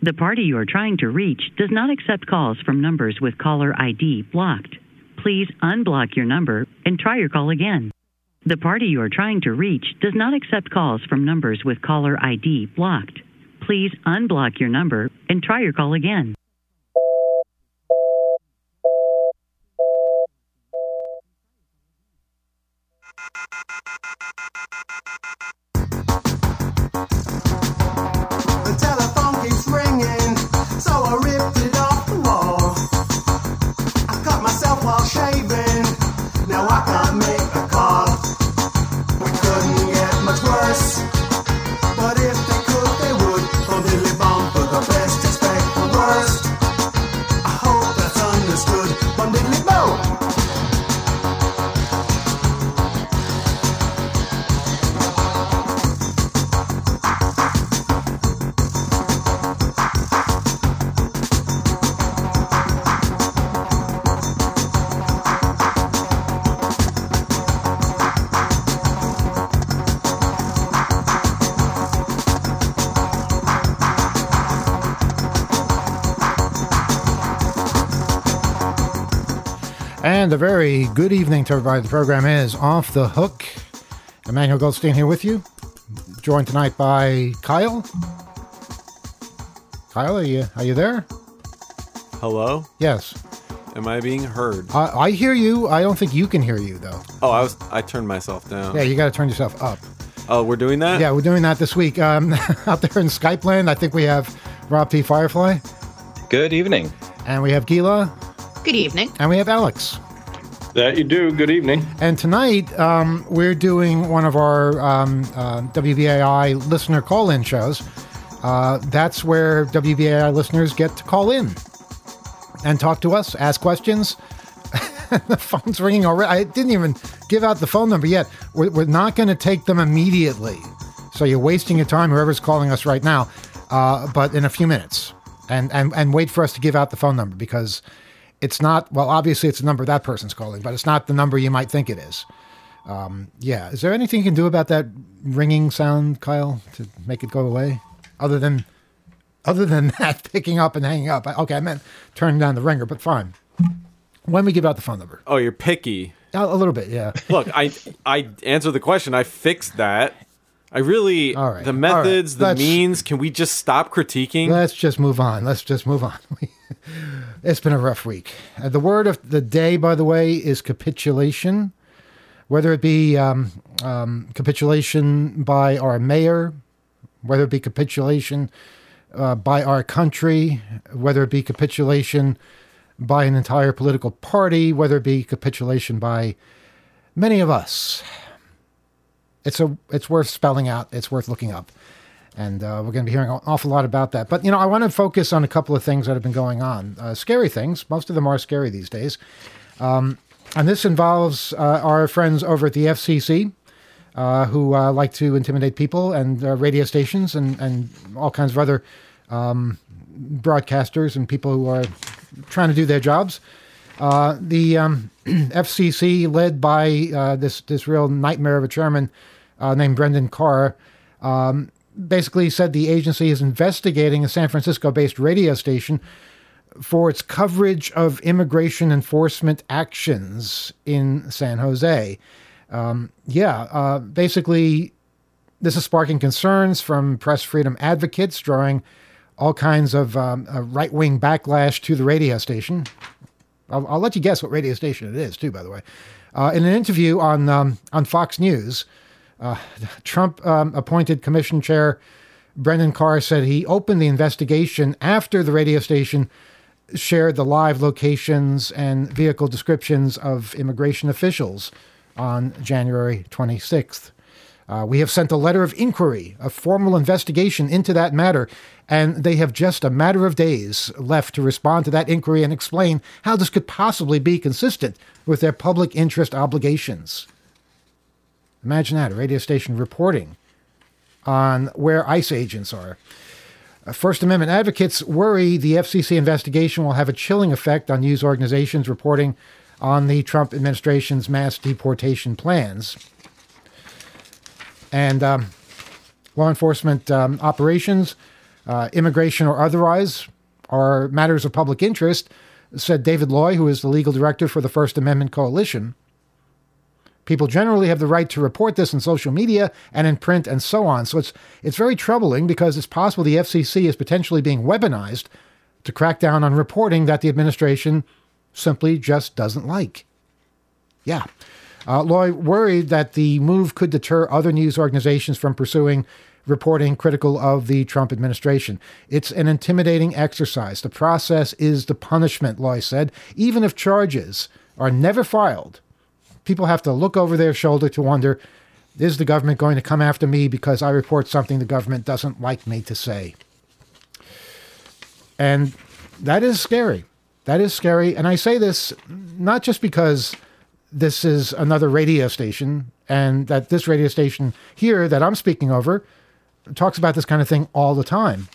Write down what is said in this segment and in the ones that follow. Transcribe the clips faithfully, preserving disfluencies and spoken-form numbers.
The party you are trying to reach does not accept calls from numbers with caller I D blocked. Please unblock your number and try your call again. The party you are trying to reach does not accept calls from numbers with caller I D blocked. Please unblock your number and try your call again. The telephone keeps ringing, so I ripped it off the wall. I cut myself while shaving, now I can't make a call. We couldn't get much worse, but if they could, they would. From diddly bomb for the best, expect the worst. I hope that's understood. From diddly boom. And a very good evening to everybody. The program is Off the Hook. Emmanuel Goldstein here with you, joined tonight by Kyle. Kyle, are you, are you there? Hello? Yes. Am I being heard? I, I hear you. I don't think you can hear you, though. Oh, I was. I turned myself down. Yeah, you got to turn yourself up. Oh, we're doing that? Yeah, we're doing that this week. Um, out there in Skype land, I think we have Rob T. Firefly. Good evening. And we have Gila. Good evening. And we have Alex. That you do. Good evening. And tonight, um, we're doing one of our um, uh, W B A I listener call-in shows. Uh, that's where W B A I listeners get to call in and talk to us, ask questions. The phone's ringing already. I didn't even give out the phone number yet. We're, we're not going to take them immediately. So you're wasting your time, whoever's calling us right now, uh, but in a few minutes. And, and, and wait for us to give out the phone number, because it's not, well, obviously it's the number that person's calling, but it's not the number you might think it is. Um, yeah. Is there anything you can do about that ringing sound, Kyle, to make it go away? Other than, other than that, picking up and hanging up. Okay, I meant turning down the ringer, but fine. When we give out the phone number. Oh, you're picky. A, a little bit, yeah. Look, I I answered the question. I fixed that. I really, All right. the methods, All right. the means, can we just stop critiquing? Let's just move on. Let's just move on. It's been a rough week. Uh, the word of the day, by the way, is capitulation. Whether it be um, um, capitulation by our mayor, whether it be capitulation uh, by our country, whether it be capitulation by an entire political party, whether it be capitulation by many of us. It's a it's worth spelling out. It's worth looking up. And uh, we're going to be hearing an awful lot about that. But, you know, I want to focus on a couple of things that have been going on. Uh, scary things. Most of them are scary these days. Um, and this involves uh, our friends over at the F C C, uh, who uh, like to intimidate people, and uh, radio stations and, and all kinds of other um, broadcasters and people who are trying to do their jobs. Uh, the um, F C C, led by uh, this, this real nightmare of a chairman uh, named Brendan Carr, um, basically said the agency is investigating a San Francisco-based radio station for its coverage of immigration enforcement actions in San Jose. Um, yeah, uh, basically, this is sparking concerns from press freedom advocates, drawing all kinds of um, uh, right-wing backlash to the radio station. I'll, I'll let you guess what radio station it is, too, by the way. Uh, in an interview on um, on Fox News, uh, Trump um, appointed Commission Chair Brendan Carr said he opened the investigation after the radio station shared the live locations and vehicle descriptions of immigration officials on January twenty-sixth. Uh, we have sent a letter of inquiry, a formal investigation into that matter, and they have just a matter of days left to respond to that inquiry and explain how this could possibly be consistent with their public interest obligations. Imagine that, a radio station reporting on where ICE agents are. Uh, First Amendment advocates worry the F C C investigation will have a chilling effect on news organizations reporting on the Trump administration's mass deportation plans. And um, law enforcement um, operations uh, immigration or otherwise, are matters of public interest, said David Loy, who is the legal director for the First Amendment Coalition. People generally have the right to report this in social media and in print and so on. So it's it's very troubling because it's possible the F C C is potentially being weaponized to crack down on reporting that the administration simply just doesn't like. Yeah. Uh, Loy worried that the move could deter other news organizations from pursuing reporting critical of the Trump administration. It's an intimidating exercise. The process is the punishment, Loy said. Even if charges are never filed, people have to look over their shoulder to wonder, is the government going to come after me because I report something the government doesn't like me to say? And that is scary. That is scary. And I say this not just because this is another radio station and that this radio station here that I'm speaking over talks about this kind of thing all the time.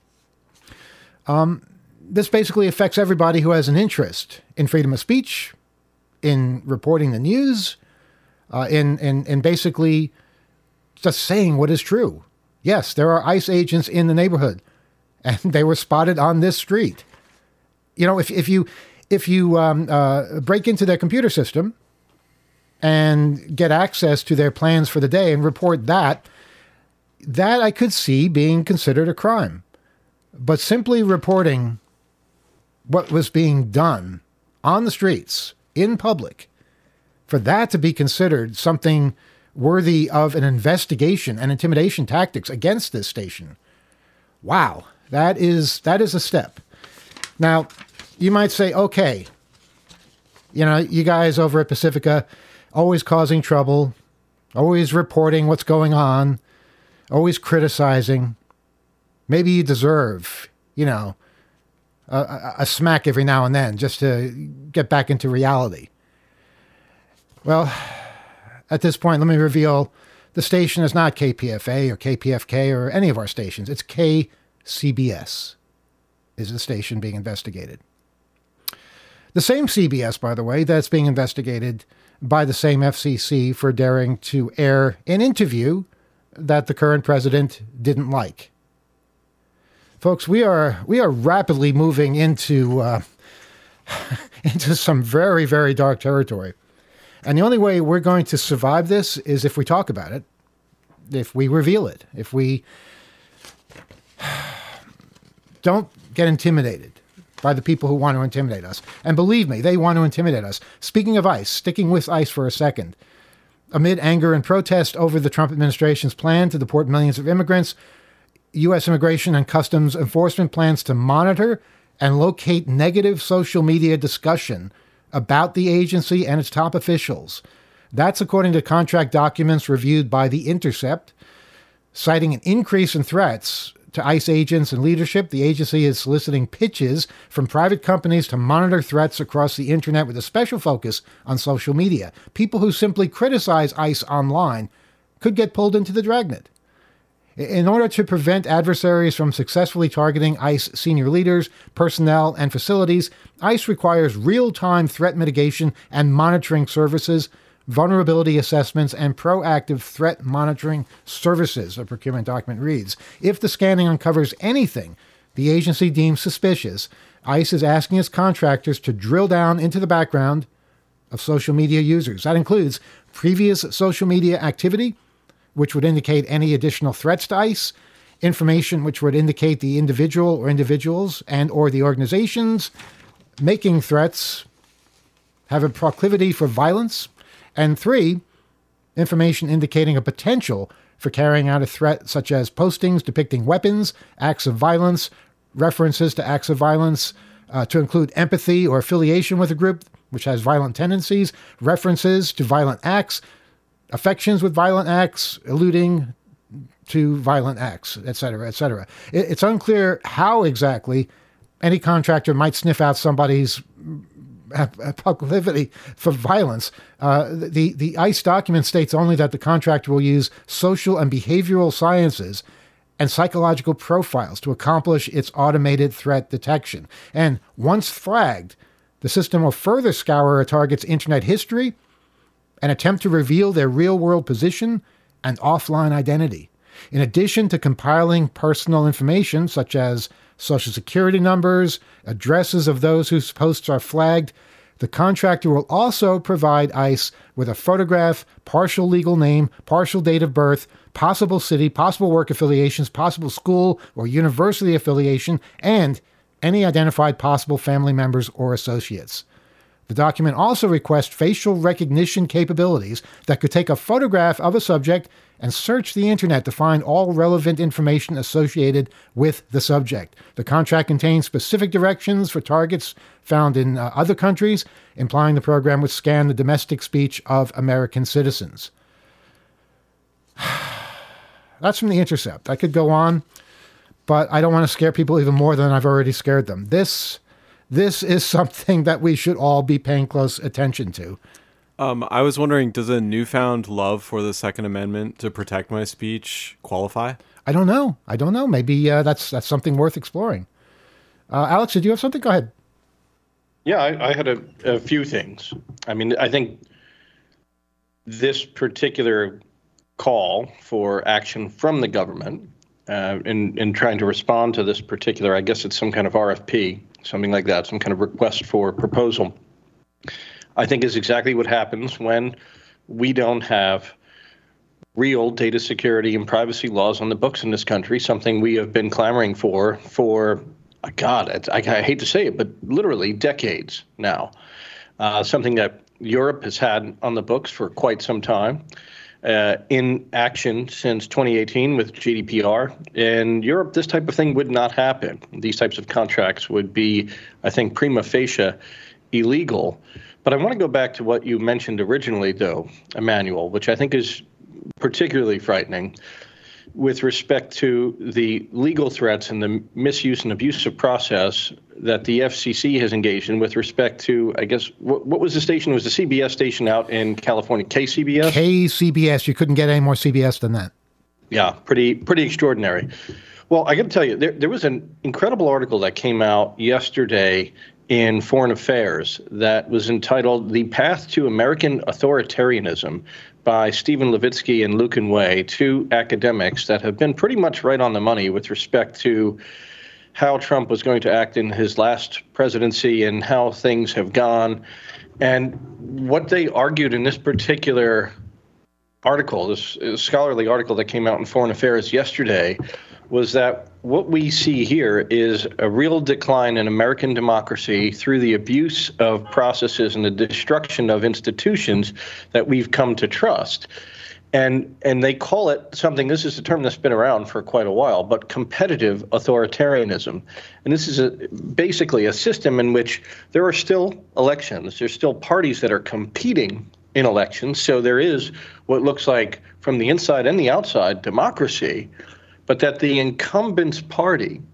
Um, this basically affects everybody who has an interest in freedom of speech, in reporting the news, uh, in, in, in basically just saying what is true. Yes, there are ICE agents in the neighborhood, and they were spotted on this street. You know, if, if you, if you um, uh, break into their computer system and get access to their plans for the day and report that, that I could see being considered a crime. But simply reporting what was being done on the streets, in public, for that to be considered something worthy of an investigation and intimidation tactics against this station. Wow, that is that is a step. Now, you might say, okay, you know, you guys over at Pacifica, always causing trouble, always reporting what's going on, always criticizing. Maybe you deserve, you know, a, a smack every now and then just to get back into reality. Well, at this point, let me reveal the station is not K P F A or K P F K or any of our stations. It's K C B S is the station being investigated. The same C B S, by the way, that's being investigated by the same F C C for daring to air an interview that the current president didn't like. Folks, we are we are rapidly moving into uh, into some very, very dark territory. And the only way we're going to survive this is if we talk about it, if we reveal it, if we don't get intimidated by the people who want to intimidate us. And believe me, they want to intimidate us. Speaking of ICE, sticking with ICE for a second, amid anger and protest over the Trump administration's plan to deport millions of immigrants, U S Immigration and Customs Enforcement plans to monitor and locate negative social media discussion about the agency and its top officials. That's according to contract documents reviewed by The Intercept. Citing an increase in threats to ICE agents and leadership, the agency is soliciting pitches from private companies to monitor threats across the internet with a special focus on social media. People who simply criticize ICE online could get pulled into the dragnet. In order to prevent adversaries from successfully targeting ICE senior leaders, personnel, and facilities, ICE requires real-time threat mitigation and monitoring services, vulnerability assessments, and proactive threat monitoring services, a procurement document reads. If the scanning uncovers anything the agency deems suspicious, ICE is asking its contractors to drill down into the background of social media users. That includes previous social media activity, which would indicate any additional threats to ICE, information which would indicate the individual or individuals and or the organizations making threats have a proclivity for violence, and three, information indicating a potential for carrying out a threat, such as postings depicting weapons, acts of violence, references to acts of violence, uh, to include empathy or affiliation with a group which has violent tendencies, references to violent acts, affections with violent acts, alluding to violent acts, et cetera, et cetera. It's unclear how exactly any contractor might sniff out somebody's proclivity for violence. Uh, the, the ICE document states only that the contractor will use social and behavioral sciences and psychological profiles to accomplish its automated threat detection. And once flagged, the system will further scour a target's internet history and attempt to reveal their real-world position and offline identity. In addition to compiling personal information such as social security numbers, addresses of those whose posts are flagged, the contractor will also provide ICE with a photograph, partial legal name, partial date of birth, possible city, possible work affiliations, possible school or university affiliation, and any identified possible family members or associates. The document also requests facial recognition capabilities that could take a photograph of a subject and search the internet to find all relevant information associated with the subject. The contract contains specific directions for targets found in uh, other countries, implying the program would scan the domestic speech of American citizens. That's from The Intercept. I could go on, but I don't want to scare people even more than I've already scared them. This, this is something that we should all be paying close attention to. Um, I was wondering, does a newfound love for the Second Amendment to protect my speech qualify? I don't know. I don't know. Maybe uh, that's that's something worth exploring. Uh, Alex, did you have something? Go ahead. Yeah, I, I had a, a few things. I mean, I think this particular call for action from the government uh, in, in trying to respond to this particular, I guess it's some kind of R F P, something like that, some kind of request for proposal, I think is exactly what happens when we don't have real data security and privacy laws on the books in this country, something we have been clamoring for for, God, I, I hate to say it, but literally decades now. Uh, something that Europe has had on the books for quite some time, uh, in action since twenty eighteen with G D P R. In Europe, this type of thing would not happen. These types of contracts would be, I think, prima facie illegal. But I want to go back to what you mentioned originally, though, Emmanuel, which I think is particularly frightening with respect to the legal threats and the misuse and abuse of process that the F C C has engaged in with respect to, I guess, what, what was the station? It was the C B S station out in California, K C B S? K C B S. You couldn't get any more C B S than that. Yeah, pretty pretty extraordinary. Well, I got to tell you, there, there was an incredible article that came out yesterday in Foreign Affairs that was entitled The Path to American Authoritarianism by Stephen Levitsky and Lucan Way, two academics that have been pretty much right on the money with respect to how Trump was going to act in his last presidency and how things have gone. And what they argued in this particular article, this scholarly article that came out in Foreign Affairs yesterday, was that what we see here is a real decline in American democracy through the abuse of processes and the destruction of institutions that we've come to trust. And and they call it something, this is a term that's been around for quite a while, but competitive authoritarianism. And this is a, basically a system in which there are still elections. There's still parties that are competing in elections. So there is what looks like from the inside and the outside democracy, but that the incumbent's party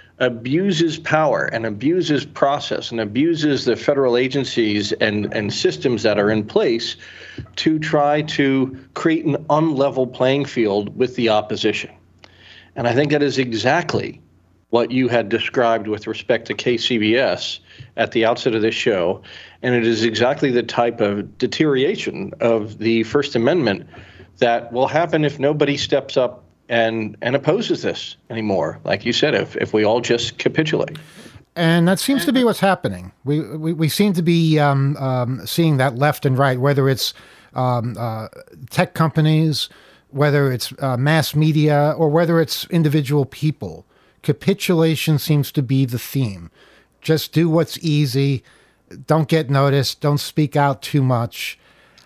abuses power and abuses process and abuses the federal agencies and, and systems that are in place to try to create an unlevel playing field with the opposition. And I think that is exactly what you had described with respect to K C B S at the outset of this show. And it is exactly the type of deterioration of the First Amendment that will happen if nobody steps up and and opposes this anymore. Like you said, if if we all just capitulate. And that seems to be what's happening. We we, we seem to be um, um, seeing that left and right, whether it's um, uh, tech companies, whether it's uh, mass media, or whether it's individual people. Capitulation seems to be the theme. Just do what's easy. Don't get noticed. Don't speak out too much.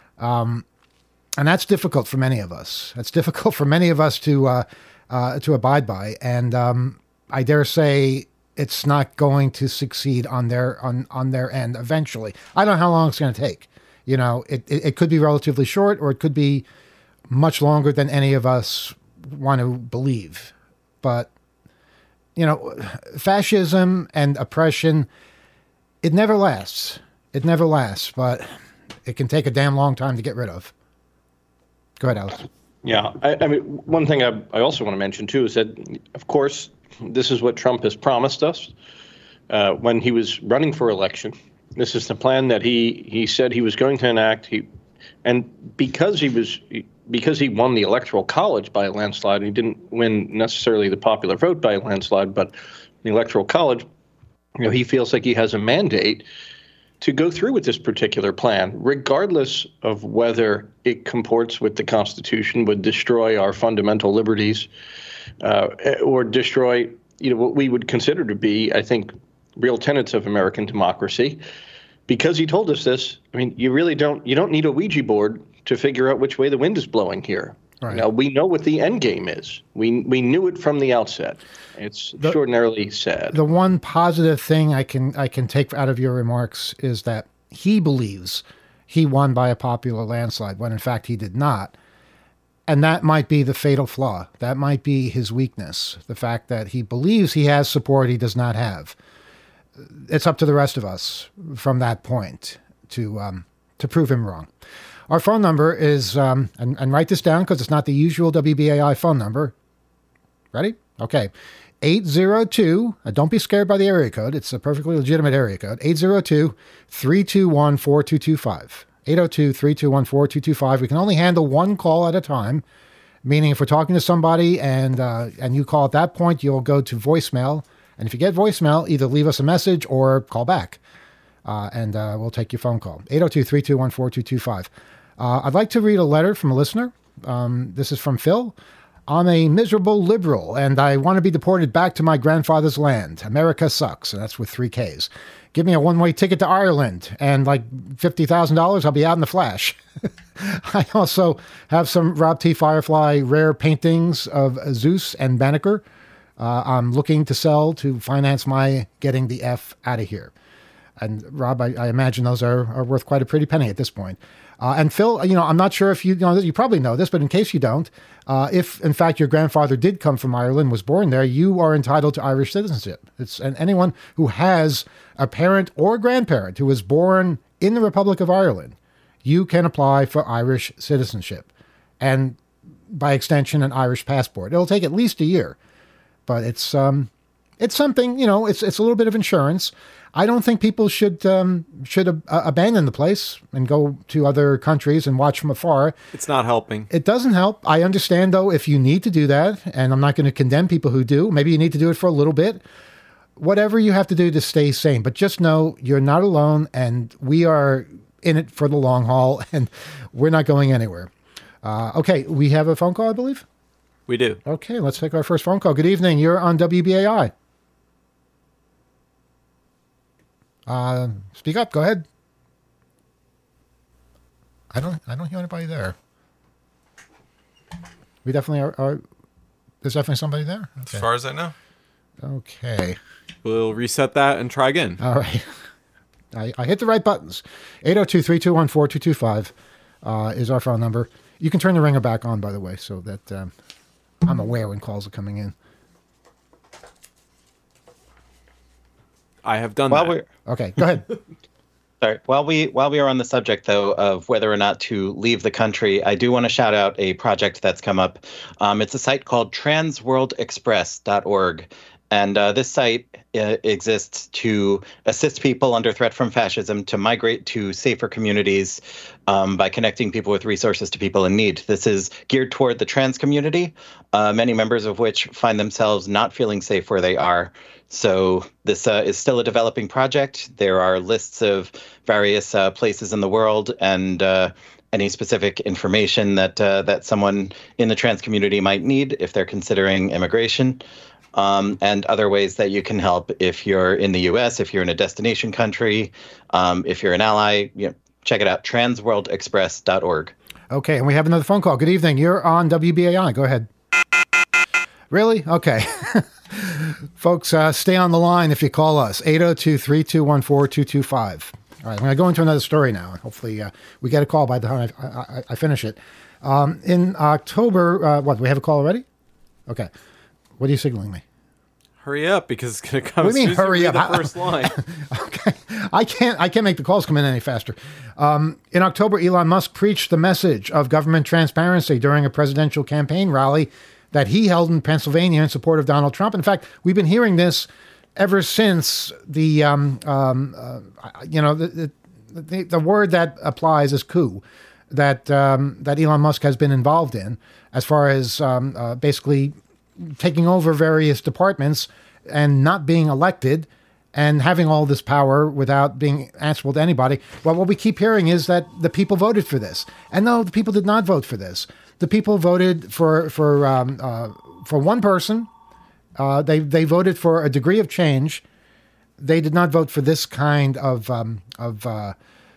Um And that's difficult for many of us. It's difficult for many of us to uh, uh, to abide by, and um, I dare say it's not going to succeed on their on, on their end eventually. I don't know how long it's going to take. You know, it, it it could be relatively short, or it could be much longer than any of us want to believe. But you know, fascism and oppression, it never lasts. It never lasts, but it can take a damn long time to get rid of. Go ahead, Alex. Yeah, I, I mean, one thing I, I also want to mention, too, is that, of course, this is what Trump has promised us uh, when he was running for election. This is the plan that he, he said he was going to enact. He, and because he was because he won the Electoral College by a landslide, he didn't win necessarily the popular vote by a landslide, but the Electoral College, you know, he feels like he has a mandate to go through with this particular plan, regardless of whether it comports with the Constitution, would destroy our fundamental liberties, uh, or destroy, you know, what we would consider to be, I think, real tenets of American democracy. Because he told us this, I mean, you really don't, you don't need a Ouija board to figure out which way the wind is blowing here. Right. Now, we know what the end game is. We we knew it from the outset. It's the, extraordinarily sad. The one positive thing I can I can take out of your remarks is that he believes he won by a popular landslide, when in fact he did not. And that might be the fatal flaw. That might be his weakness, the fact that he believes he has support he does not have. It's up to the rest of us from that point to um, to prove him wrong. Our phone number is, um, and, and write this down because it's not the usual W B A I phone number. Ready? Okay. eight zero two, uh, don't be scared by the area code. It's a perfectly legitimate area code. eight zero two, three two one, four two two five. eight zero two, three two one, four two two five. We can only handle one call at a time, meaning if we're talking to somebody and uh, and you call at that point, you'll go to voicemail. And if you get voicemail, either leave us a message or call back, uh, and uh, we'll take your phone call. eight zero two, three two one, four two two five. Uh, I'd like to read a letter from a listener. Um, this is from Phil. I'm a miserable liberal, and I want to be deported back to my grandfather's land. America sucks, and that's with three Ks. Give me a one-way ticket to Ireland, and like fifty thousand dollars, I'll be out in the flash. I also have some Rob T. Firefly rare paintings of Zeus and Banneker. Uh, I'm looking to sell to finance my getting the F out of here. And Rob, I, I imagine those are, are worth quite a pretty penny at this point. Uh, and Phil, you know, I'm not sure if you, you know, you probably know this, but in case you don't, uh, if in fact your grandfather did come from Ireland, was born there, you are entitled to Irish citizenship. It's and anyone who has a parent or grandparent who was born in the Republic of Ireland, you can apply for Irish citizenship, and by extension, an Irish passport. It'll take at least a year, but it's um, it's something, you know, it's it's a little bit of insurance. I don't think people should um, should ab- abandon the place and go to other countries and watch from afar. It's not helping. It doesn't help. I understand, though, if you need to do that, and I'm not going to condemn people who do. Maybe you need to do it for a little bit. Whatever you have to do to stay sane. But just know you're not alone, and we are in it for the long haul, and we're not going anywhere. Uh, okay, we have a phone call, I believe? We do. Okay, let's take our first phone call. Good evening. You're on W B A I. Uh, speak up. Go ahead. I don't. I don't hear anybody there. We definitely are. are there's definitely somebody there. Okay. As far as I know. Okay. We'll reset that and try again. All right. I, I hit the right buttons. eight zero two, three two one, four two two five uh, is our phone number. You can turn the ringer back on, by the way, so that um, I'm aware when calls are coming in. I have done while that. We're, okay, go ahead. Sorry. While we while we are on the subject, though, of whether or not to leave the country, I do want to shout out a project that's come up. Um, it's a site called trans world express dot org. And uh, this site uh, exists to assist people under threat from fascism to migrate to safer communities um, by connecting people with resources to people in need. This is geared toward the trans community, uh, many members of which find themselves not feeling safe where they are. So this uh, is still a developing project. There are lists of various uh, places in the world and uh, any specific information that uh, that someone in the trans community might need if they're considering immigration. Um, and other ways that you can help if you're in the U S, if you're in a destination country, um, if you're an ally, you know, check it out, trans world express dot org. Okay, and we have another phone call. Good evening. You're on W B A I. Go ahead. Really? Okay. Folks, uh, stay on the line if you call us. eight zero two, three two one, four two two five. All right, I'm going to go into another story now. Hopefully uh, we get a call by the time I, I, I finish it. Um, in October, uh, what, we have a call already? Okay. What are you signaling me? Hurry up, because it's going to come. What do you mean, hurry up? The first line. Okay, I can't. I can't make the calls come in any faster. Um, in October, Elon Musk preached the message of government transparency during a presidential campaign rally that he held in Pennsylvania in support of Donald Trump. In fact, we've been hearing this ever since the, um, um, uh, you know, the, the the word that applies is coup. that um, that Elon Musk has been involved in, as far as um, uh, basically taking over various departments and not being elected and having all this power without being answerable to anybody. Well, what we keep hearing is that the people voted for this. And no, the people did not vote for this. The people voted for for um, uh, for one person. Uh, they they voted for a degree of change. They did not vote for this kind of um, of. Uh,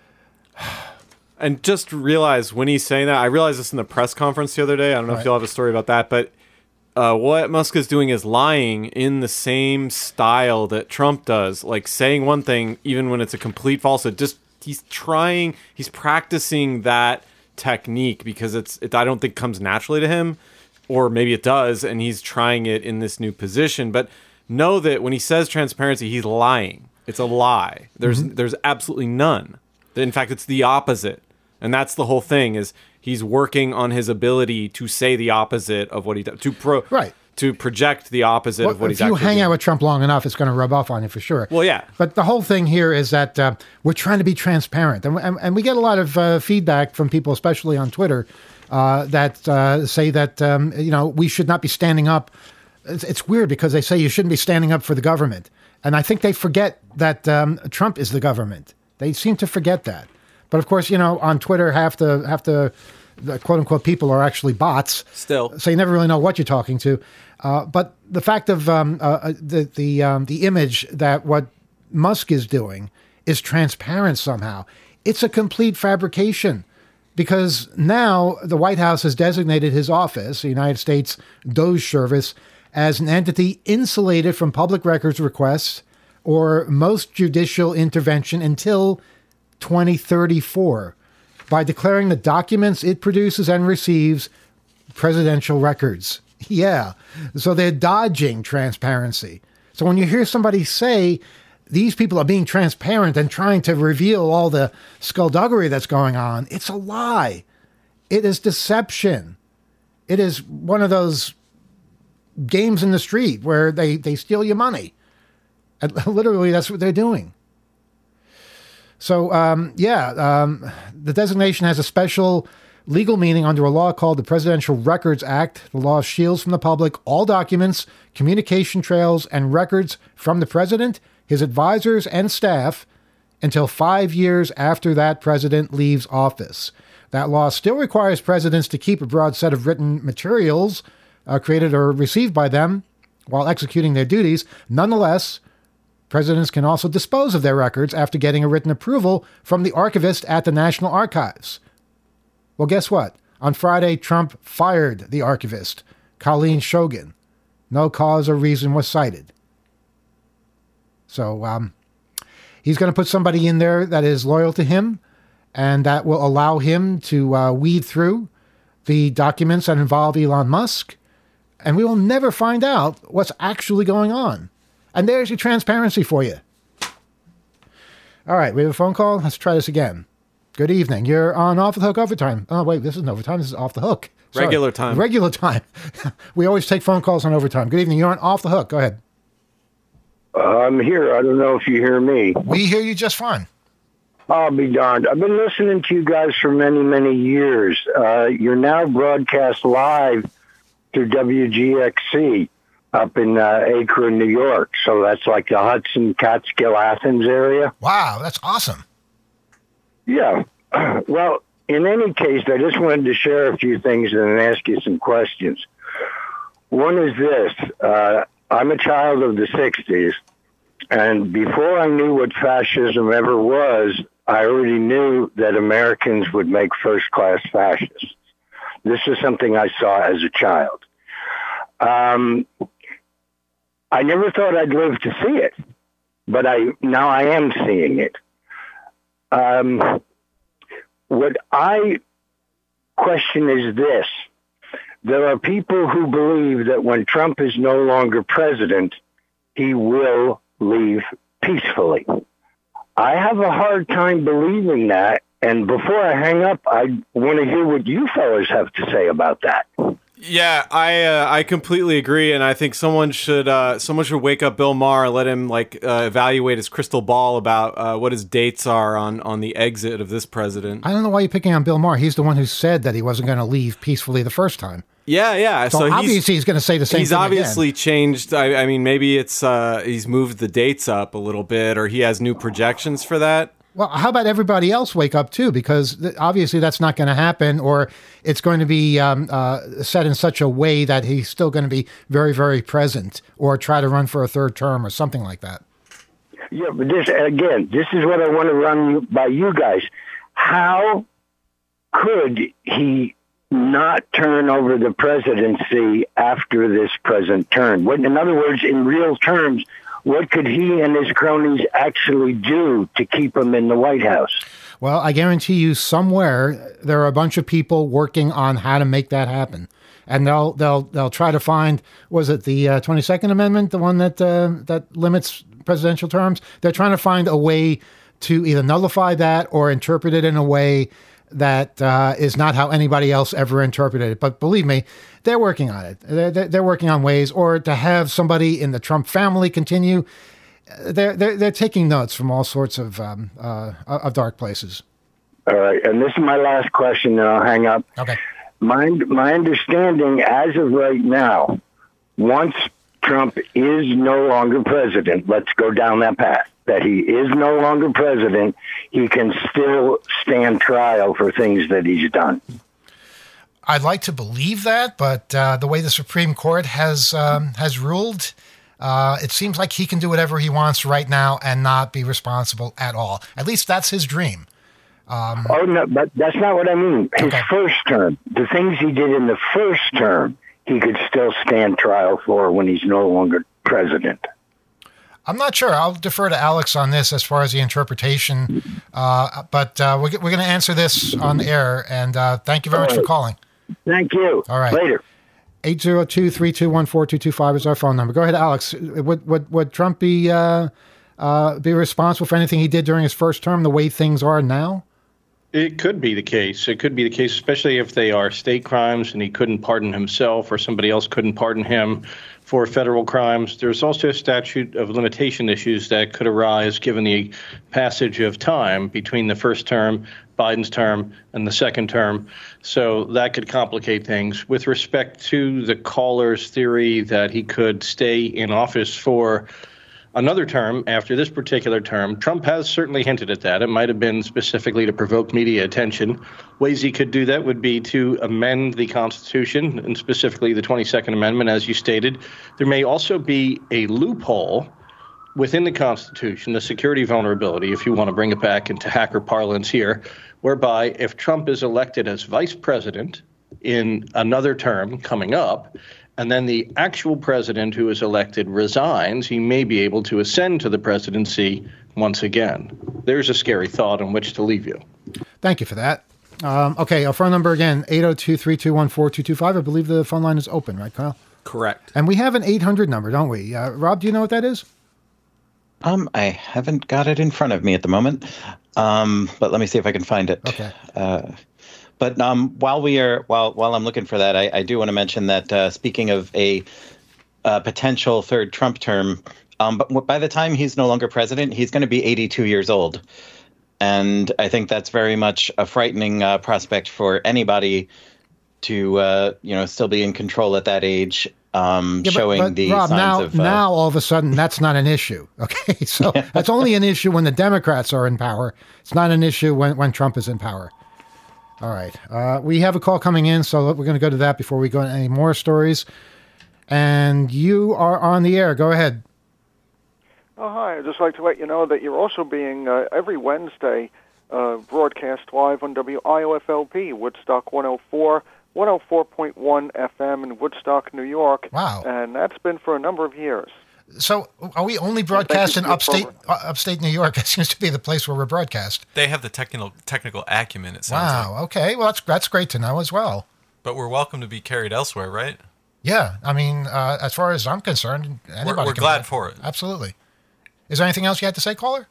and just realize when he's saying that, I realized this in the press conference the other day. I don't know right. if you'll have a story about that, but uh, what Musk is doing is lying in the same style that Trump does, like saying one thing even when it's a complete falsehood. Just he's trying, he's practicing that technique because it's it, I don't think comes naturally to him, or maybe it does, and he's trying it in this new position. But know that when he says transparency, he's lying. It's a lie. There's mm-hmm. there's absolutely none. In fact, it's the opposite. And that's the whole thing, is he's working on his ability to say the opposite of what he does, to pro right. to project the opposite well, of what he's actually doing. If you hang doing. out with Trump long enough, it's going to rub off on you for sure. Well, yeah. But the whole thing here is that uh, we're trying to be transparent. And, and, and we get a lot of uh, feedback from people, especially on Twitter, uh, that uh, say that, um, you know, we should not be standing up. It's, it's weird because they say you shouldn't be standing up for the government. And I think they forget that um, Trump is the government. They seem to forget that. But of course, you know, on Twitter, half the half the, the quote unquote people are actually bots. Still, so you never really know what you're talking to. Uh, but the fact of um, uh, the the um, the image that what Musk is doing is transparent somehow. It's a complete fabrication, because now the White House has designated his office, the United States Doge Service, as an entity insulated from public records requests or most judicial intervention until twenty thirty-four, by declaring the documents it produces and receives presidential records. Yeah. So they're dodging transparency. So when you hear somebody say these people are being transparent and trying to reveal all the skullduggery that's going on, it's a lie. It is deception. It is one of those games in the street where they, they steal your money. And literally, that's what they're doing. So, um, yeah, um, the designation has a special legal meaning under a law called the Presidential Records Act. The law shields from the public all documents, communication trails, and records from the president, his advisors, and staff until five years after that president leaves office. That law still requires presidents to keep a broad set of written materials uh, created or received by them while executing their duties. Nonetheless, presidents can also dispose of their records after getting a written approval from the archivist at the National Archives. Well, guess what? On Friday, Trump fired the archivist, Colleen Shogan. No cause or reason was cited. So um, he's going to put somebody in there that is loyal to him, and that will allow him to uh, weed through the documents that involve Elon Musk, and we will never find out what's actually going on. And there's your transparency for you. All right, we have a phone call. Let's try this again. Good evening. You're on Off the Hook Overtime. Oh, wait, this isn't overtime. This is Off the Hook. Sorry. Regular time. Regular time. We always take phone calls on overtime. Good evening. You're on Off the Hook. Go ahead. Uh, I'm here. I don't know if you hear me. We hear you just fine. I'll be darned. I've been listening to you guys for many, many years. Uh, you're now broadcast live through W G X C. Up in uh, Akron, New York. So that's like the Hudson, Catskill, Athens area. Wow, that's awesome. Yeah. Well, in any case, I just wanted to share a few things and then ask you some questions. One is this. Uh, I'm a child of the sixties, and before I knew what fascism ever was, I already knew that Americans would make first-class fascists. This is something I saw as a child. Um, I never thought I'd live to see it, but I now I am seeing it. Um, what I question is this. There are people who believe that when Trump is no longer president, he will leave peacefully. I have a hard time believing that, and before I hang up, I want to hear what you fellas have to say about that. Yeah, I uh, I completely agree, and I think someone should uh, someone should wake up Bill Maher and let him like uh, evaluate his crystal ball about uh, what his dates are on, on the exit of this president. I don't know why you're picking on Bill Maher. He's the one who said that he wasn't going to leave peacefully the first time. Yeah, yeah. So, so obviously he's, he's going to say the same he's thing obviously again. changed. I, I mean, maybe it's uh, he's moved the dates up a little bit, or he has new projections for that. Well, how about everybody else wake up too? Because th- obviously that's not going to happen, or it's going to be um, uh, set in such a way that he's still going to be very, very present, or try to run for a third term, or something like that. Yeah, but this again, this is what I want to run by you guys. How could he not turn over the presidency after this present term? What, in other words, in real terms, what could he and his cronies actually do to keep him in the White House? Well, I guarantee you somewhere there are a bunch of people working on how to make that happen. And they'll they'll they'll try to find, was it the uh, twenty-second Amendment, the one that uh, that limits presidential terms? They're trying to find a way to either nullify that or interpret it in a way that uh, is not how anybody else ever interpreted it. But believe me, they're working on it. They're, they're working on ways, or to have somebody in the Trump family continue. They're they're, they're taking notes from all sorts of um, uh, of dark places. All right, and this is my last question, and I'll hang up. Okay. My my understanding, as of right now, once Trump is no longer president, let's go down that path, that he is no longer president, he can still stand trial for things that he's done. I'd like to believe that, but uh, the way the Supreme Court has um, has ruled, uh, it seems like he can do whatever he wants right now and not be responsible at all. At least that's his dream. Um, oh, no, but that's not what I mean. His okay. first term, the things he did in the first term, he could still stand trial for when he's no longer president. I'm not sure. I'll defer to Alex on this as far as the interpretation, uh, but uh, we're, we're going to answer this on the air, and uh, thank you very much for calling. Thank you. All right. Later. eight zero two, three two one, four two two five is our phone number. Go ahead, Alex. Would, would, would Trump be, uh, uh, be responsible for anything he did during his first term the way things are now? It could be the case. It could be the case, especially if they are state crimes and he couldn't pardon himself or somebody else couldn't pardon him for federal crimes. There's also a statute of limitation issues that could arise given the passage of time between the first term, Biden's term, and the second term. So that could complicate things. With respect to the caller's theory that he could stay in office for another term after this particular term, Trump has certainly hinted at that. It might have been specifically to provoke media attention. Ways he could do that would be to amend the Constitution, and specifically the twenty-second Amendment, as you stated. There may also be a loophole within the Constitution, a security vulnerability, if you want to bring it back into hacker parlance here, whereby if Trump is elected as vice president in another term coming up, and then the actual president who is elected resigns, he may be able to ascend to the presidency once again. There's a scary thought on which to leave you. Thank you for that. Um, okay, our phone number again, eight zero two, three two one, four two two five. I believe the phone line is open, right, Kyle? Correct. And we have an eight hundred number, don't we? Uh, Rob, do you know what that is? Um, I haven't got it in front of me at the moment, um, but let me see if I can find it. Okay. Uh, But um, while we are while while I'm looking for that, I, I do want to mention that uh, speaking of a uh, potential third Trump term, um, but by the time he's no longer president, he's going to be eighty-two years old, and I think that's very much a frightening uh, prospect for anybody to uh, you know still be in control at that age. Um, Yeah, but- showing but, the Rob, signs now, of uh, now all of a sudden that's not an issue. Okay, so that's only an issue when the Democrats are in power. It's not an issue when, when Trump is in power. All right. Uh, we have a call coming in, so we're going to go to that before we go into any more stories. And you are on the air. Go ahead. Oh, hi. I'd just like to let you know that you're also being, uh, every Wednesday, uh, broadcast live on W I O F L P, Woodstock one oh four, one oh four point one F M in Woodstock, New York. Wow. And that's been for a number of years. So are we only broadcast in upstate uh, upstate New York? It seems to be the place where we're broadcast. They have the technical technical acumen, it sounds Wow. like. Okay. Well, that's that's great to know as well. But we're welcome to be carried elsewhere, right? Yeah. I mean, uh, as far as I'm concerned, anybody We're, we're can glad do it. for it. Absolutely. Is there anything else you had to say, caller?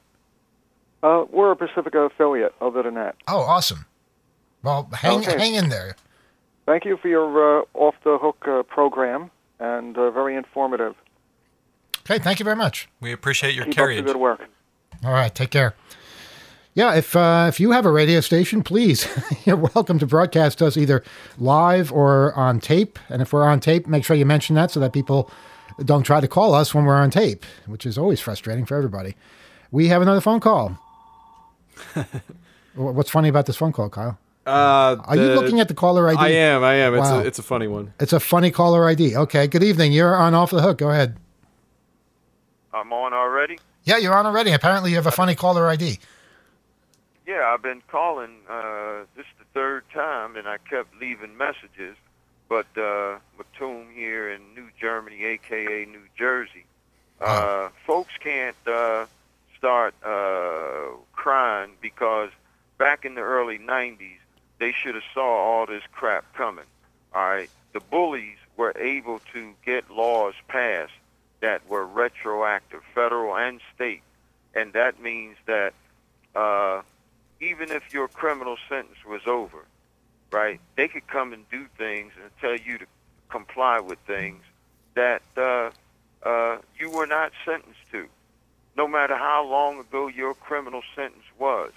Uh, we're a Pacifica affiliate, other than that. Oh, awesome. Well, hang Okay. hang in there. Thank you for your uh, Off the Hook uh, program, and uh, very informative. Okay, thank you very much. We appreciate your Keep carriage. up the good work. All right, take care. Yeah, if uh, if you have a radio station, please, you're welcome to broadcast us either live or on tape. And if we're on tape, make sure you mention that so that people don't try to call us when we're on tape, which is always frustrating for everybody. We have another phone call. What's funny about this phone call, Kyle? Uh, Are you the- looking at the caller I D? I am. I am. It's Wow. a, it's a funny one. It's a funny caller I D. Okay, good evening. You're on Off the Hook. Go ahead. I'm on already? Yeah, you're on already. Apparently you have a funny caller I D. Yeah, I've been calling. Uh, this is the third time, and I kept leaving messages. But uh, Matum here in New Germany, a k a. New Jersey, uh, folks can't uh, start uh, crying because back in the early nineties, they should have saw all this crap coming. All right, the bullies were able to get laws passed that were retroactive, federal and state, and that means that uh, even if your criminal sentence was over, right, they could come and do things and tell you to comply with things that uh, uh, you were not sentenced to, no matter how long ago your criminal sentence was.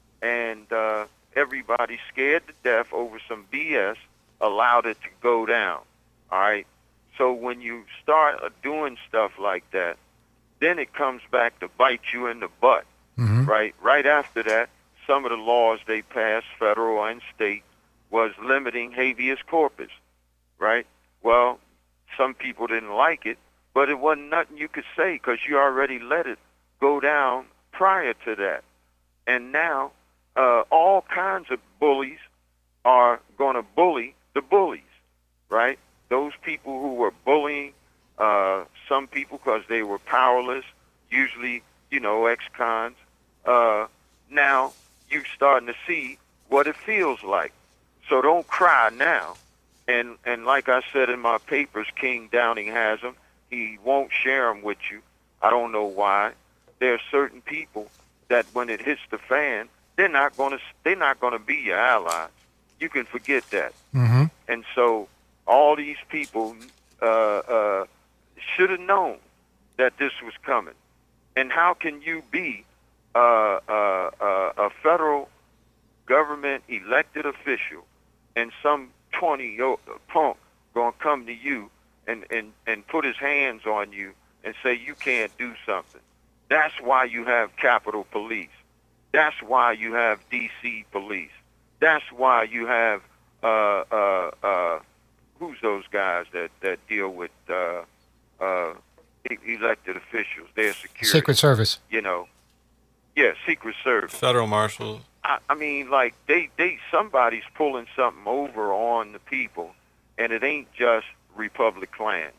And uh, everybody scared to death over some B S allowed it to go down, all right? So when you start doing stuff like that, then it comes back to bite you in the butt, Mm-hmm. right? Right after that, some of the laws they passed, federal and state, was limiting habeas corpus, right? Well, some people didn't like it, but it wasn't nothing you could say because you already let it go down prior to that. And now uh, all kinds of bullies are going to bully the bullies, right? Those people who were bullying uh, some people because they were powerless, usually, you know, ex-cons. Uh, now you're starting to see what it feels like. So don't cry now. And and like I said in my papers, King Downing has them. He won't share them with you. I don't know why. There are certain people that when it hits the fan, they're not going to they're not going to be your allies. You can forget that. Mm-hmm. And so all these people uh, uh, should have known that this was coming. And how can you be uh, uh, uh, a federal government elected official and some twenty-year-old punk going to come to you and, and, and put his hands on you and say you can't do something? That's why you have Capitol Police. That's why you have D C Police. That's why you have, uh, uh, uh, who's those guys that, that deal with uh, uh, e- elected officials, their security. Secret Service. You know. Yeah, Secret Service. Federal Marshal. I, I mean, like, they, they somebody's pulling something over on the people, and it ain't just Republic clans.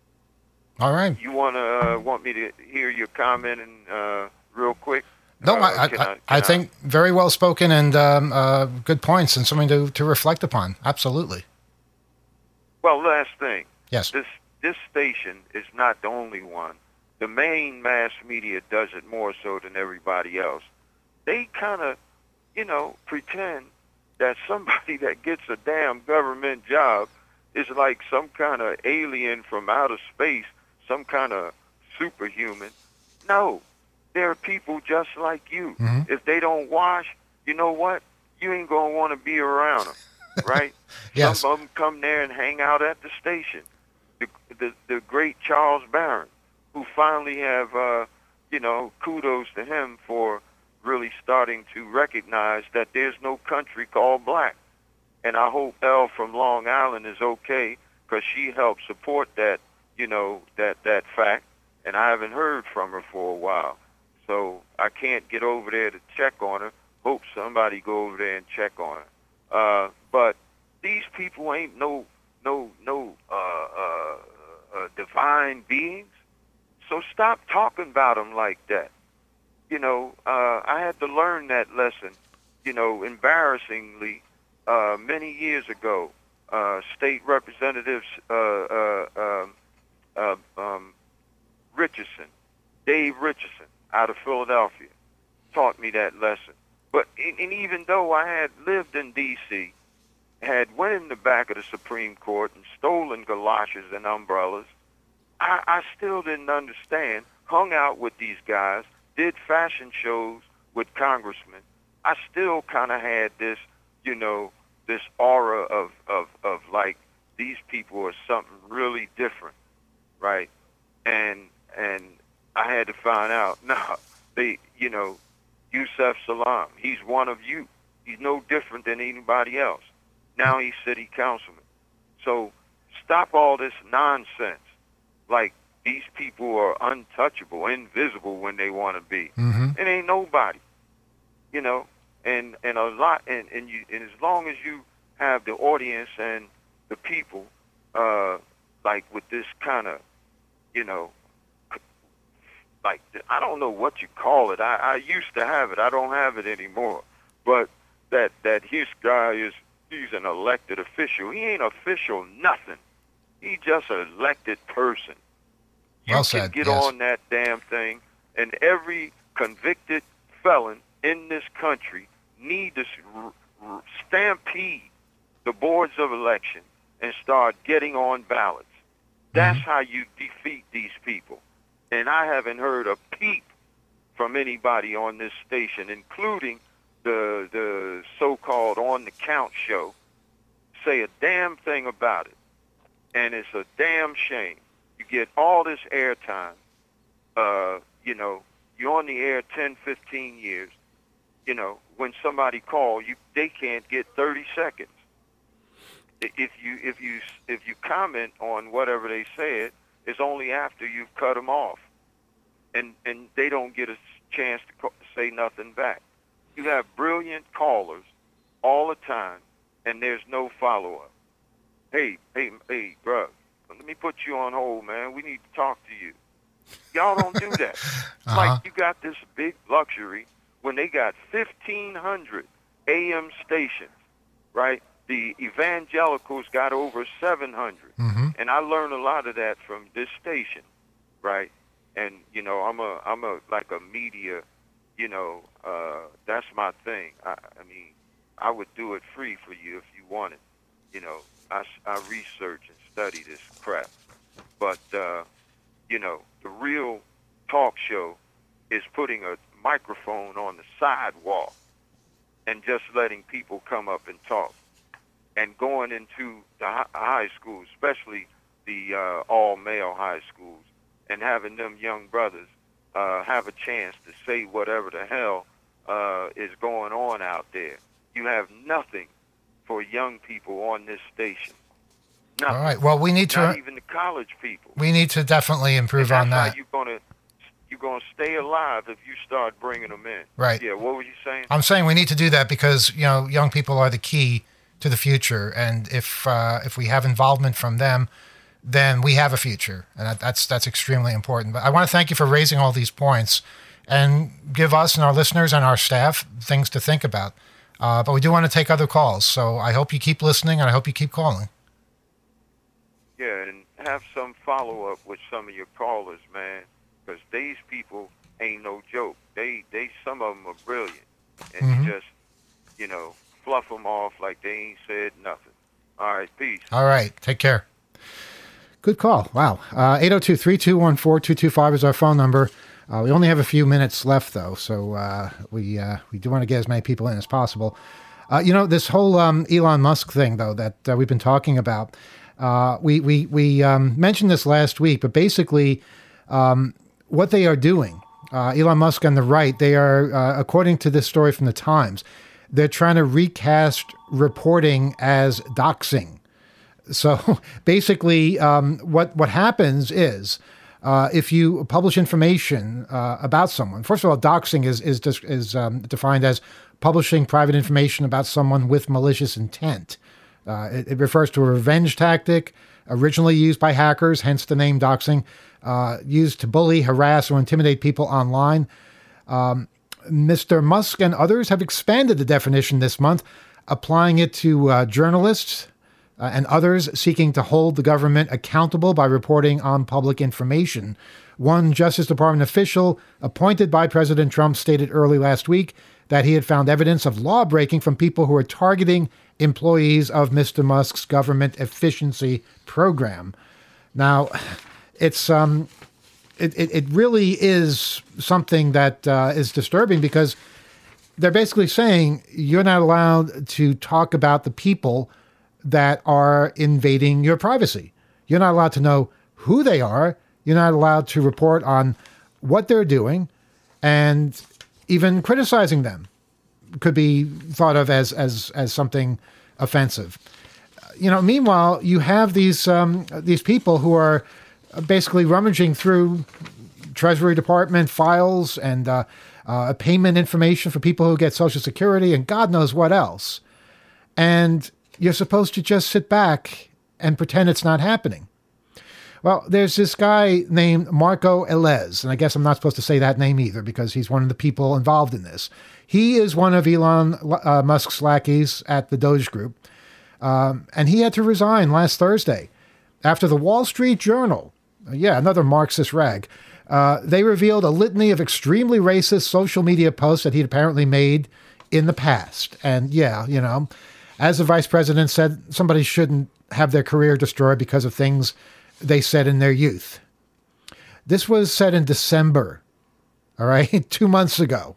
All right. You want to uh, want me to hear your comment and uh, real quick? No, Uh, I, I, can I, can I think very well spoken and um, uh, good points and something to, to reflect upon. Absolutely. Well, last thing. Yes. This this station is not the only one. The main mass media does it more so than everybody else. They kind of, you know, pretend that somebody that gets a damn government job is like some kind of alien from outer space, some kind of superhuman. No. There are people just like you. Mhm. If they don't wash, you know what? You ain't going to want to be around them, right? Yes. Some of them come there and hang out at the station. The, the, the great Charles Barron, who finally have, uh, you know, kudos to him for really starting to recognize that there's no country called black. And I hope Elle from Long Island is okay because she helped support that, you know, that, that fact. And I haven't heard from her for a while. So I can't get over there to check on her. Hope somebody go over there and check on her. Uh, but these people ain't no no no uh, uh, uh, divine beings. So stop talking about them like that. You know, uh, I had to learn that lesson. You know, embarrassingly, uh, many years ago, uh, State Representative uh, uh, um, uh, um, Richardson, Dave Richardson, out of Philadelphia, taught me that lesson. But and even though I had lived in D C, had went in the back of the Supreme Court and stolen galoshes and umbrellas. I, I still didn't understand. Hung out with these guys, did fashion shows with congressmen. I still kind of had this, you know, this aura of, of, of like, these people are something really different, right? And and I had to find out, no, they, you know, Yusef Salaam, he's one of you. He's no different than anybody else. Now he's city councilman. So stop all this nonsense. Like, these people are untouchable, invisible when they want to be. Mm-hmm. It ain't nobody, you know. And and a lot, and and you, and as long as you have the audience and the people, uh, like with this kind of, you know, like, I don't know what you call it. I, I used to have it. I don't have it anymore. But that that his guy is, he's an elected official. He ain't official nothing. He just an elected person. You Well can said, get yes. on that damn thing, and every convicted felon in this country need to r- r- stampede the boards of election and start getting on ballots. That's Mm-hmm. how you defeat these people. And I haven't heard a peep from anybody on this station, including the the so-called On the Count show, say a damn thing about it. And it's a damn shame. You get all this airtime. Uh, you know, you're on the air ten, fifteen years. You know, when somebody calls, you they can't get thirty seconds. If you if you if you comment on whatever they said, it's only after you've cut them off, and and they don't get a chance to co- say nothing back. You have brilliant callers all the time, and there's no follow-up. Hey, hey, hey, bro, let me put you on hold, man. We need to talk to you. Y'all don't do that. Uh-huh. Like, you got this big luxury when they got fifteen hundred A M stations, right? The evangelicals got over seven hundred. Mm-hmm. And I learned a lot of that from this station, right? And, you know, I'm a, I'm a, like a media, you know, uh, that's my thing. I, I mean, I would do it free for you if you wanted. You know, I, I research and study this crap. But, uh, you know, the real talk show is putting a microphone on the sidewalk and just letting people come up and talk. And going into the hi- high schools, especially the uh, all-male high schools, and having them young brothers uh, have a chance to say whatever the hell uh, is going on out there. You have nothing for young people on this station. Nothing. All right. Well, we need to Not even the college people. we need to definitely improve And on that's that. how you're gonna you're gonna stay alive if you start bringing them in. Right. Yeah. What were you saying? I'm saying we need to do that because, you know, young people are the key to the future, and if uh, if we have involvement from them, then we have a future, and that, that's that's extremely important. But I want to thank you for raising all these points, and give us and our listeners and our staff things to think about. Uh, but we do want to take other calls, so I hope you keep listening, and I hope you keep calling. Yeah, and have some follow-up with some of your callers, man, because these people ain't no joke. They, they, some of them are brilliant, and Mhm. you just, you know, fluff them off like they ain't said nothing. All right, peace. All right, take care. Good call. Wow. Uh, eight oh two, three two one, four two two five is our phone number. Uh, we only have a few minutes left, though, so uh, we uh, we do want to get as many people in as possible. Uh, you know, this whole um, Elon Musk thing, though, that uh, we've been talking about, uh, we we we um, mentioned this last week, but basically um, what they are doing, uh, Elon Musk and the right, they are, uh, according to this story from the Times, they're trying to recast reporting as doxing. So basically, um, what what happens is, uh, if you publish information uh, about someone, first of all, doxing is is is, is um, defined as publishing private information about someone with malicious intent. Uh, it, it refers to a revenge tactic originally used by hackers, hence the name doxing, uh, used to bully, harass, or intimidate people online. Um, Mister Musk and others have expanded the definition this month, applying it to uh, journalists uh, and others seeking to hold the government accountable by reporting on public information. One Justice Department official appointed by President Trump stated early last week that he had found evidence of law breaking from people who were targeting employees of Mister Musk's government efficiency program. Now, it's um, it, it, it really is something that uh, is disturbing, because they're basically saying you're not allowed to talk about the people that are invading your privacy. You're not allowed to know who they are. You're not allowed to report on what they're doing, and even criticizing them could be thought of as as as something offensive. You know, meanwhile, you have these um, these people who are basically rummaging through Treasury Department files and uh, uh, payment information for people who get Social Security and God knows what else. And you're supposed to just sit back and pretend it's not happening. Well, there's this guy named Marco Elez, and I guess I'm not supposed to say that name either because he's one of the people involved in this. He is one of Elon uh, Musk's lackeys at the Doge Group, um, and he had to resign last Thursday after the Wall Street Journal, yeah, another Marxist rag, uh, they revealed a litany of extremely racist social media posts that he'd apparently made in the past. And yeah, you know, as the vice president said, somebody shouldn't have their career destroyed because of things they said in their youth. This was said in December, all right, two months ago.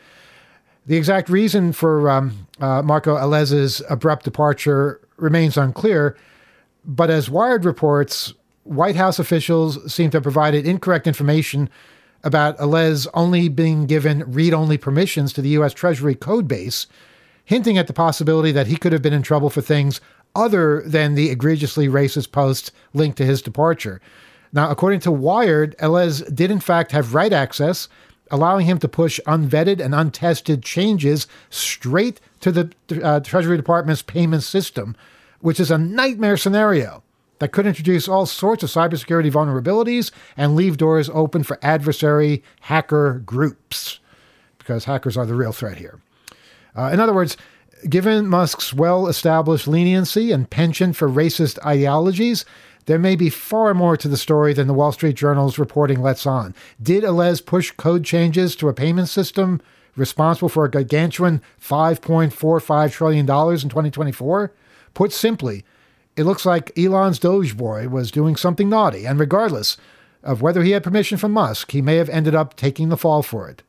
The exact reason for um, uh, Marco Elez's abrupt departure remains unclear, but as Wired reports, White House officials seem to have provided incorrect information about Elez only being given read-only permissions to the U S Treasury code base, hinting at the possibility that he could have been in trouble for things other than the egregiously racist posts linked to his departure. Now, according to Wired, Elez did in fact have write access, allowing him to push unvetted and untested changes straight to the uh, Treasury Department's payment system, which is a nightmare scenario that could introduce all sorts of cybersecurity vulnerabilities and leave doors open for adversary hacker groups, because hackers are the real threat here. Uh, in other words, given Musk's well-established leniency and penchant for racist ideologies, there may be far more to the story than the Wall Street Journal's reporting lets on. Did Elez push code changes to a payment system responsible for a gargantuan five point four five trillion dollars in twenty twenty-four? Put simply, it looks like Elon's Doge boy was doing something naughty, and regardless of whether he had permission from Musk, he may have ended up taking the fall for it.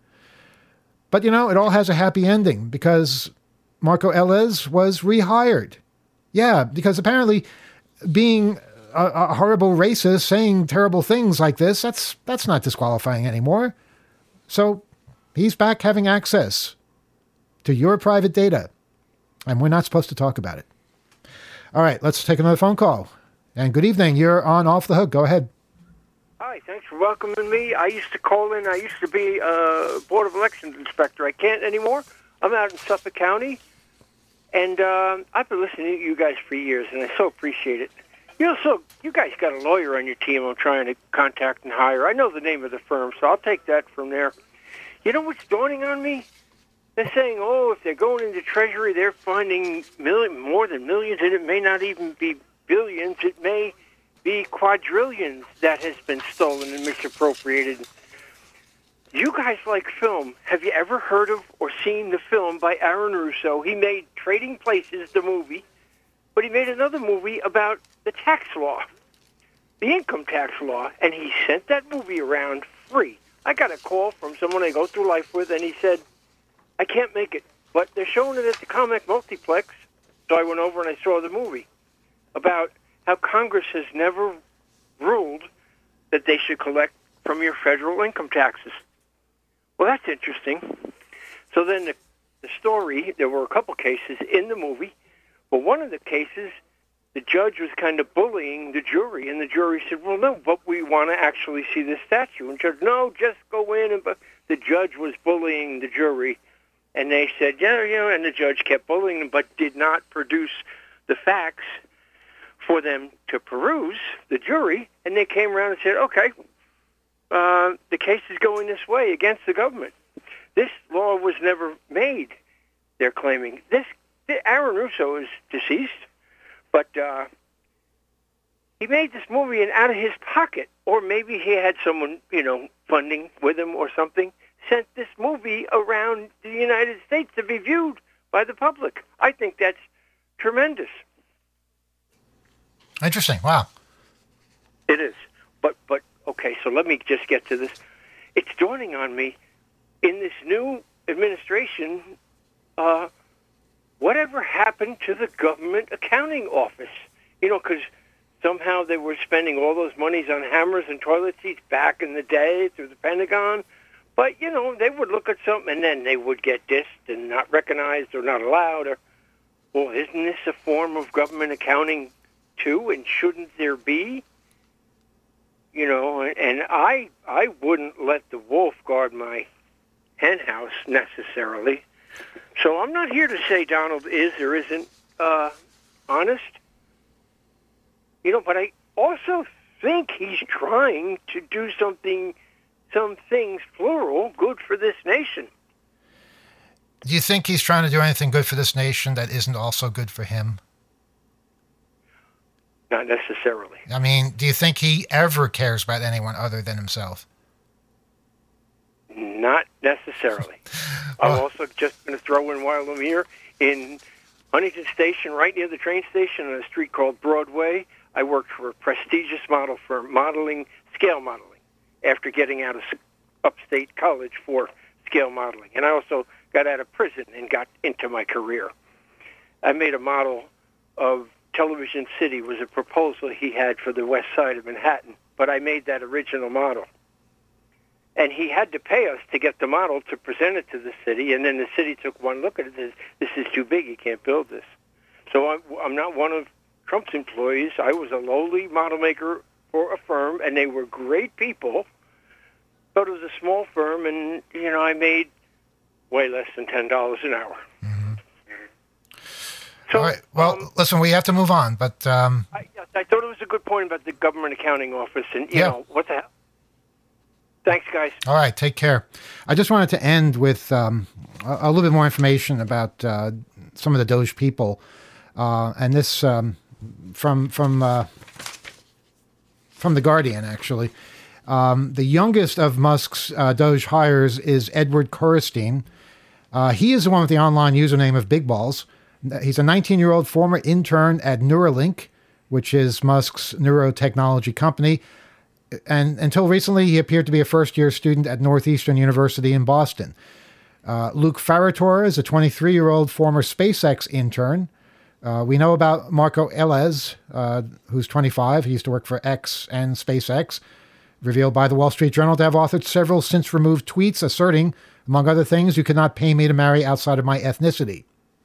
But, you know, it all has a happy ending, because Marco Elez was rehired. Yeah, because apparently being a, a horrible racist, saying terrible things like this, that's that's not disqualifying anymore. So he's back having access to your private data, and we're not supposed to talk about it. All right, let's take another phone call. And good evening. You're on Off the Hook. Go ahead. Hi, thanks for welcoming me. I used to call in. I used to be a Board of Elections inspector. I can't anymore. I'm out in Suffolk County, and uh, I've been listening to you guys for years, and I so appreciate it. You know, so you guys got a lawyer on your team I'm trying to contact and hire. I know the name of the firm, so I'll take that from there. You know what's dawning on me? They're saying, oh, if they're going into Treasury, they're finding million, more than millions, and it may not even be billions. It may be quadrillions that has been stolen and misappropriated. You guys like film. Have you ever heard of or seen the film by Aaron Russo? He made Trading Places, the movie, but he made another movie about the tax law, the income tax law, and he sent that movie around free. I got a call from someone I go through life with, and he said, I can't make it, but they're showing it at the Comic Multiplex. So I went over and I saw the movie about how Congress has never ruled that they should collect from your federal income taxes. Well, that's interesting. So then the, the story, there were a couple cases in the movie, but one of the cases, the judge was kind of bullying the jury, and the jury said, well, no, but we want to actually see the statue. And the judge, no, just go in. And but the judge was bullying the jury. And they said, yeah, you know, and the judge kept bullying them, but did not produce the facts for them to peruse, the jury. And they came around and said, okay, uh, the case is going this way against the government. This law was never made, they're claiming. This Aaron Russo is deceased, but uh, he made this movie and out of his pocket, or maybe he had someone, you know, funding with him or something, sent this movie around the United States to be viewed by the public. I think that's tremendous. Interesting. Wow. It is. But, but okay, so let me just get to this. It's dawning on me, in this new administration, uh, whatever happened to the government accounting office? You know, because somehow they were spending all those monies on hammers and toilet seats back in the day through the Pentagon. But, you know, they would look at something and then they would get dissed and not recognized or not allowed. Or, well, isn't this a form of government accounting too? And shouldn't there be? You know, and I I wouldn't let the wolf guard my hen house necessarily. So I'm not here to say Donald is or isn't uh, honest. You know, but I also think he's trying to do something, some things, plural, good for this nation. Do you think he's trying to do anything good for this nation that isn't also good for him? Not necessarily. I mean, do you think he ever cares about anyone other than himself? Not necessarily. I'm also just going to throw in while I'm here, in Huntington Station, right near the train station on a street called Broadway, I worked for a prestigious model firm, modeling, scale modeling, after getting out of upstate college for scale modeling. And I also got out of prison and got into my career. I made a model of Television City, was a proposal he had for the west side of Manhattan, but I made that original model. And he had to pay us to get the model to present it to the city, and then the city took one look at it and says, this is too big, you can't build this. So I'm, I'm not one of Trump's employees. I was a lowly model maker for a firm, and they were great people, but it was a small firm, and, you know, I made way less than ten dollars an hour. Mm-hmm. So, all right. Well, um, listen, we have to move on, but... Um... I, I thought it was a good point about the government accounting office, and, you yeah. know, what the hell? Thanks, guys. All right, take care. I just wanted to end with um, a, a little bit more information about uh, some of the Doge people, uh, and this um, from from uh, from the Guardian, actually. Um, the youngest of Musk's uh, Doge hires is Edward Korestein. Uh, he is the one with the online username of Big Balls. He's a nineteen-year-old former intern at Neuralink, which is Musk's neurotechnology company. And until recently, he appeared to be a first-year student at Northeastern University in Boston. Uh, Luke Farritor is a twenty-three-year-old former SpaceX intern. Uh, we know about Marco Elez, uh, who's twenty-five. He used to work for X and SpaceX, revealed by the Wall Street Journal to have authored several since-removed tweets asserting, among other things, you could not pay me to marry outside of my ethnicity.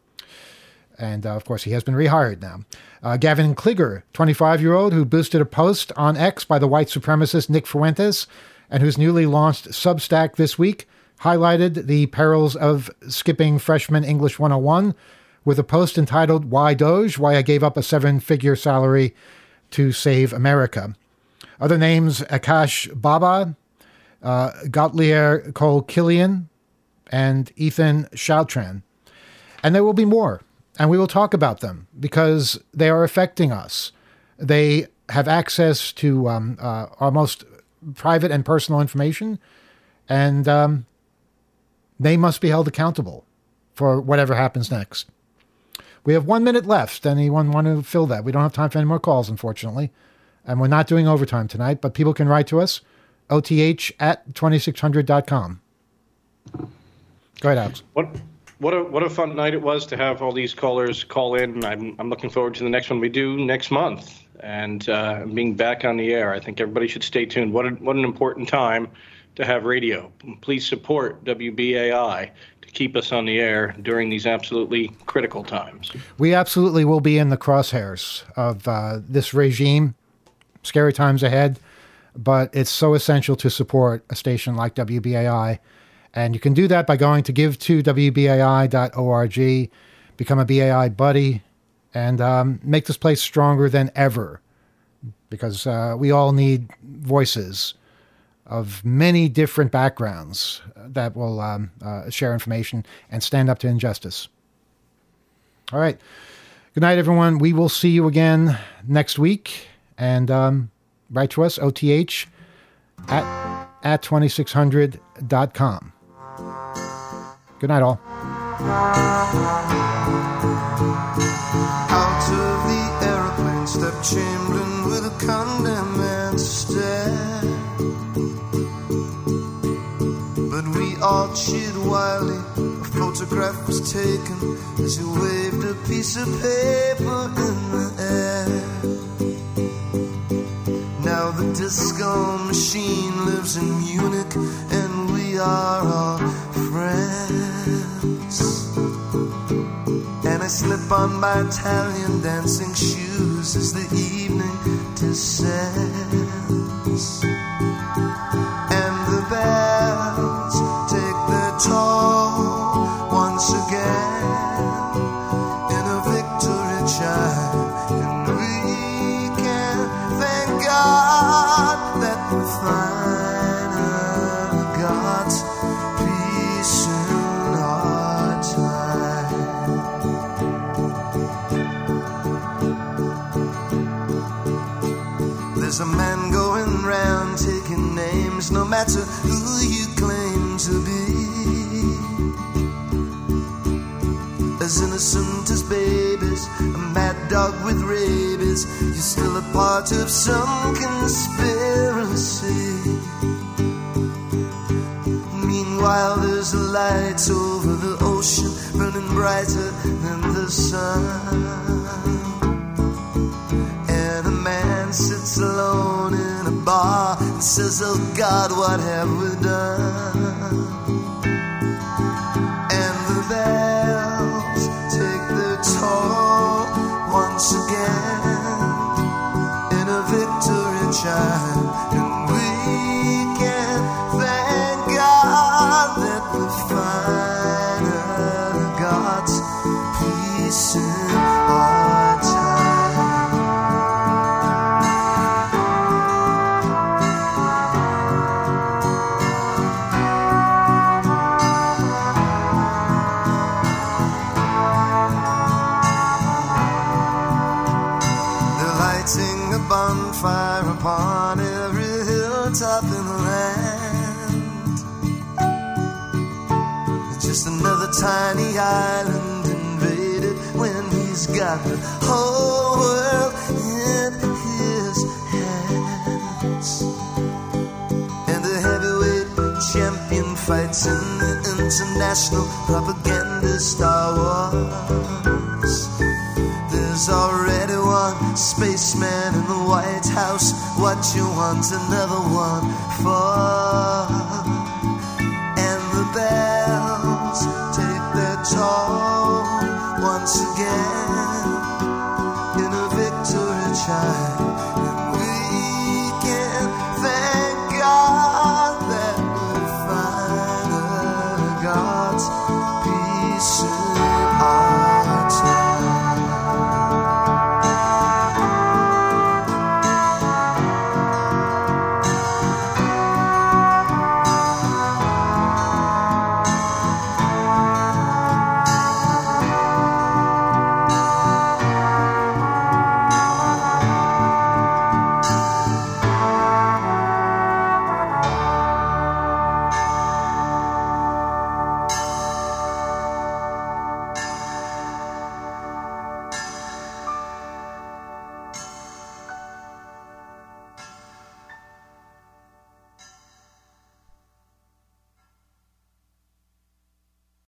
And, uh, of course, he has been rehired now. Uh, Gavin Kligger, twenty-five-year-old who boosted a post on X by the white supremacist Nick Fuentes and whose newly launched Substack this week, highlighted the perils of skipping freshman English one oh one with a post entitled, Why Doge? Why I Gave Up a Seven-Figure Salary to Save America. Other names, Akash Baba, uh, Gautlier Cole Killian, and Ethan Chautran. And there will be more. And we will talk about them because they are affecting us. They have access to um, uh, our most private and personal information, and um, they must be held accountable for whatever happens next. We have one minute left. Anyone want to fill that? We don't have time for any more calls, unfortunately. And we're not doing overtime tonight, but people can write to us, O T H at twenty-six hundred dot com. Go ahead, Alex. What? What a what a fun night it was to have all these callers call in. I'm I'm looking forward to the next one we do next month and uh, being back on the air. I think everybody should stay tuned. What a, what an important time to have radio. Please support W B A I to keep us on the air during these absolutely critical times. We absolutely will be in the crosshairs of uh, this regime. Scary times ahead, but it's so essential to support a station like W B A I. And you can do that by going to give to W B A I dot org, become a B A I buddy, and um, make this place stronger than ever. Because uh, we all need voices of many different backgrounds that will um, uh, share information and stand up to injustice. All right. Good night, everyone. We will see you again next week. And um, write to us, O T H at, at twenty-six hundred dot com. Good night, all. Out of the aeroplane stepped Chamberlain with a condemned man to stare. But we all cheered wildly. A photograph was taken as he waved a piece of paper in the air. Now the disco machine lives in Munich, and we are all friends. And I slip on my Italian dancing shoes as the evening descends. And the bells take their toll once again in a victory chime. And we can thank God that the final God's peace in our time. There's a man going round taking names, no matter who you claim to be. As innocent as babies, a mad dog with rabies, you're still a part of some conspiracy. Meanwhile there's a light over the ocean, burning brighter than the sun. And a man sits alone in a bar and says, oh God, what have we done? And the bells take their toll once again in a victory chime. And we can thank God that the final God's peace in our time. They're lighting a bonfire upon every hilltop in the land. It's just another tiny island invaded when he's got the whole world in his hands. And the heavyweight champion fights in the international propaganda Star Wars. There's already one spaceman in the White House. What you want another one for? And the bells take their toll once again in a victory chime.